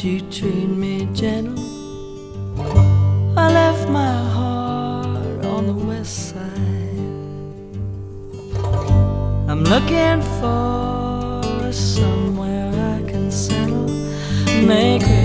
you treat me gentle. I left my heart on the west side. I'm looking for somewhere I can settle, make